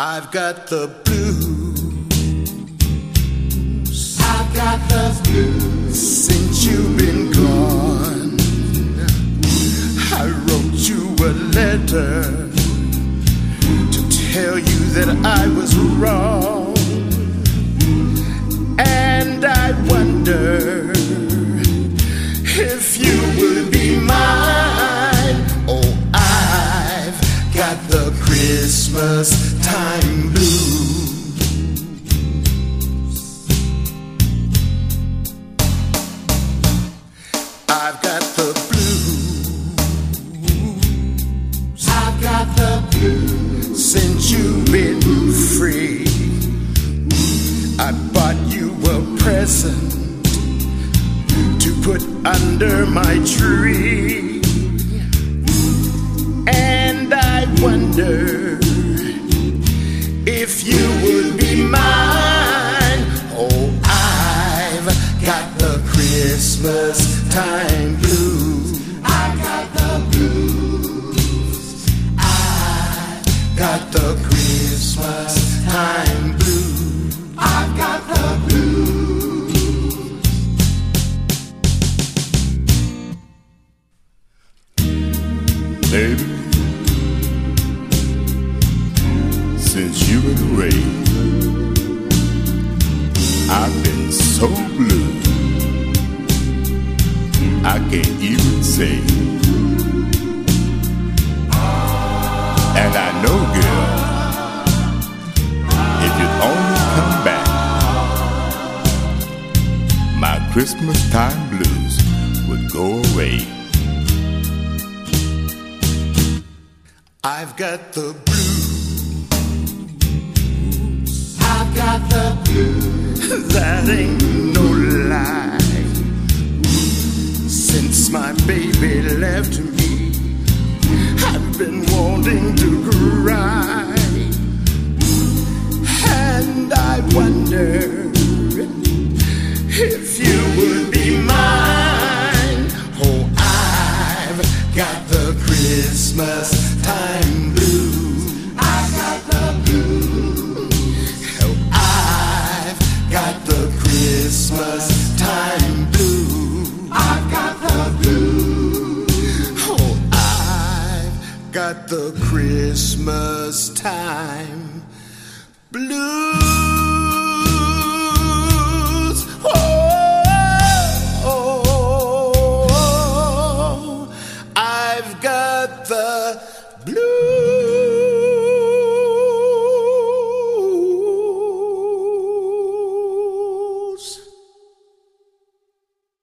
I've got the blues. I've got the blues. Since you've been gone, I wrote you a letter to tell you that I was wrong. And I wonder if you would be mine. Oh, I've got the Christmas time blues. I've got the blues. I've got the blues. Since you've been free, I bought you a present to put under my tree. And I wonder if you would be mine. Oh, I've got the Christmas time blues. I've got the blues. I've got the Christmas time blues. I've got the blues. Baby, since you went away, I've been so blue, I can't even say. And I know, girl, if you'd only come back, my Christmas time blues would go away. I've got the blues. I've got the blues. That ain't no lie. Since my baby left me, I've been wanting to cry. And I wonder if you would be mine. Oh, I've got the Christmas time blues. I've got the blues. Oh, I've got the Christmas time blues. I've got the blues. Oh, I've got the Christmas time blues.